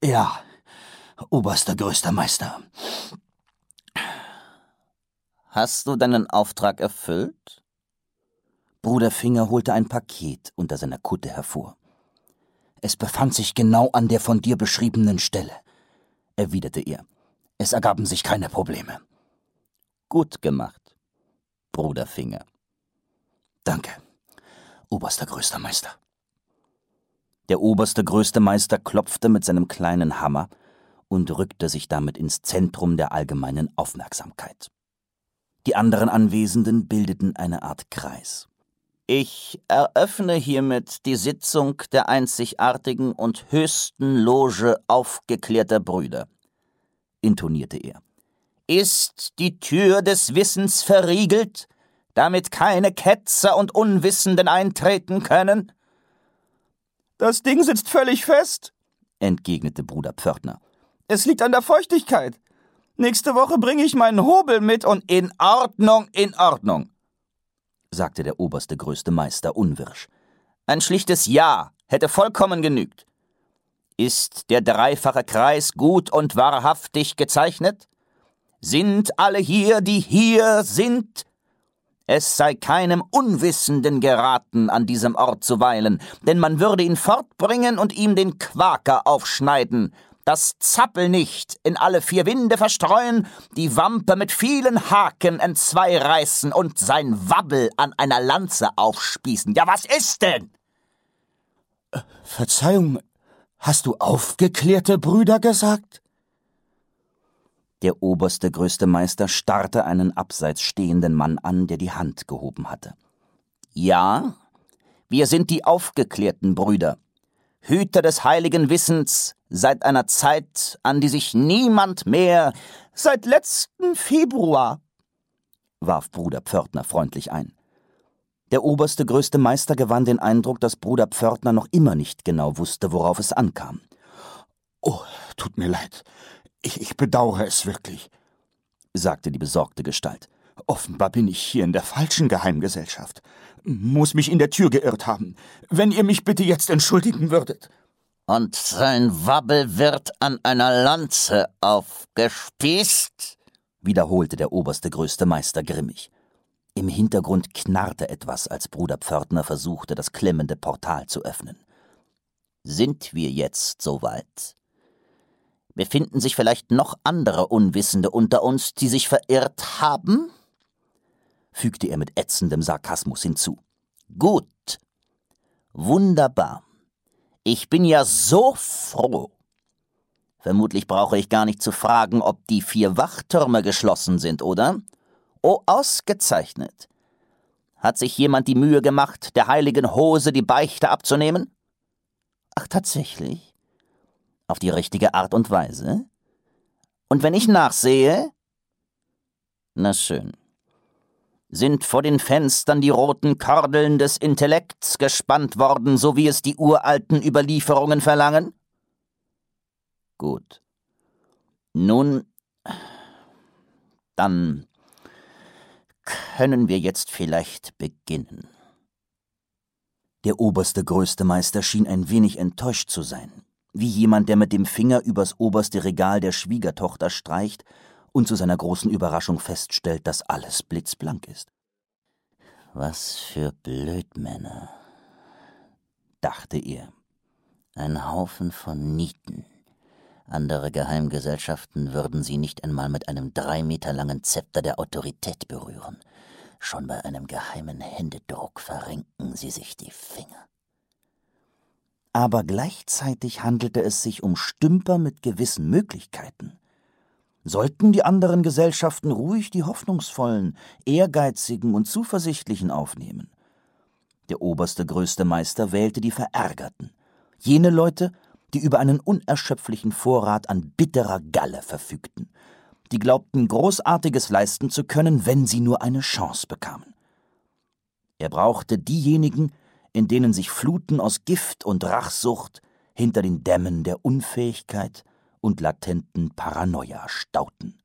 Ja, oberster größter Meister. Hast du deinen Auftrag erfüllt? Bruder Finger holte ein Paket unter seiner Kutte hervor. Es befand sich genau an der von dir beschriebenen Stelle, erwiderte er. Es ergaben sich keine Probleme. Gut gemacht, Bruder Finger. Danke, oberster größter Meister. Der oberste größte Meister klopfte mit seinem kleinen Hammer und rückte sich damit ins Zentrum der allgemeinen Aufmerksamkeit. Die anderen Anwesenden bildeten eine Art Kreis. Ich eröffne hiermit die Sitzung der einzigartigen und höchsten Loge aufgeklärter Brüder, intonierte er. Ist die Tür des Wissens verriegelt, damit keine Ketzer und Unwissenden eintreten können? Das Ding sitzt völlig fest, entgegnete Bruder Pförtner. Es liegt an der Feuchtigkeit. Nächste Woche bringe ich meinen Hobel mit und in Ordnung, sagte der oberste größte Meister unwirsch. Ein schlichtes Ja hätte vollkommen genügt. Ist der dreifache Kreis gut und wahrhaftig gezeichnet? Sind alle hier, die hier sind? Es sei keinem Unwissenden geraten, an diesem Ort zu weilen, denn man würde ihn fortbringen und ihm den Quaker aufschneiden, das Zappel nicht in alle 4 Winde verstreuen, die Wampe mit vielen Haken entzweireißen und sein Wabbel an einer Lanze aufspießen. Ja, was ist denn? Verzeihung, hast du aufgeklärte Brüder gesagt? Der oberste größte Meister starrte einen abseits stehenden Mann an, der die Hand gehoben hatte. Ja, wir sind die aufgeklärten Brüder, Hüter des heiligen Wissens, seit einer Zeit, an die sich niemand mehr, seit letzten Februar, warf Bruder Pförtner freundlich ein. Der oberste größte Meister gewann den Eindruck, dass Bruder Pförtner noch immer nicht genau wusste, worauf es ankam. »Oh, tut mir leid. Ich bedauere es wirklich«, sagte die besorgte Gestalt. »Offenbar bin ich hier in der falschen Geheimgesellschaft. Muss mich in der Tür geirrt haben. Wenn ihr mich bitte jetzt entschuldigen würdet.« »Und sein Wabbel wird an einer Lanze aufgespießt?« wiederholte der oberste größte Meister grimmig. Im Hintergrund knarrte etwas, als Bruder Pförtner versuchte, das klemmende Portal zu öffnen. »Sind wir jetzt soweit? Befinden sich vielleicht noch andere Unwissende unter uns, die sich verirrt haben?« fügte er mit ätzendem Sarkasmus hinzu. »Gut. Wunderbar. Ich bin ja so froh. Vermutlich brauche ich gar nicht zu fragen, ob die 4 Wachtürme geschlossen sind, oder? Oh, ausgezeichnet. Hat sich jemand die Mühe gemacht, der heiligen Hose die Beichte abzunehmen? Ach, tatsächlich? Auf die richtige Art und Weise? Und wenn ich nachsehe? Na schön. Sind vor den Fenstern die roten Kordeln des Intellekts gespannt worden, so wie es die uralten Überlieferungen verlangen? Gut. Nun, dann können wir jetzt vielleicht beginnen.« Der oberste größte Meister schien ein wenig enttäuscht zu sein, wie jemand, der mit dem Finger übers oberste Regal der Schwiegertochter streicht und zu seiner großen Überraschung feststellt, dass alles blitzblank ist. »Was für Blödmänner«, dachte er. »Ein Haufen von Nieten. Andere Geheimgesellschaften würden sie nicht einmal mit einem 3 Meter langen Zepter der Autorität berühren. Schon bei einem geheimen Händedruck verrenken sie sich die Finger.« Aber gleichzeitig handelte es sich um Stümper mit gewissen Möglichkeiten. Sollten die anderen Gesellschaften ruhig die Hoffnungsvollen, Ehrgeizigen und Zuversichtlichen aufnehmen? Der oberste größte Meister wählte die Verärgerten, jene Leute, die über einen unerschöpflichen Vorrat an bitterer Galle verfügten, die glaubten, Großartiges leisten zu können, wenn sie nur eine Chance bekamen. Er brauchte diejenigen, in denen sich Fluten aus Gift und Rachsucht hinter den Dämmen der Unfähigkeit und latenten Paranoia stauten.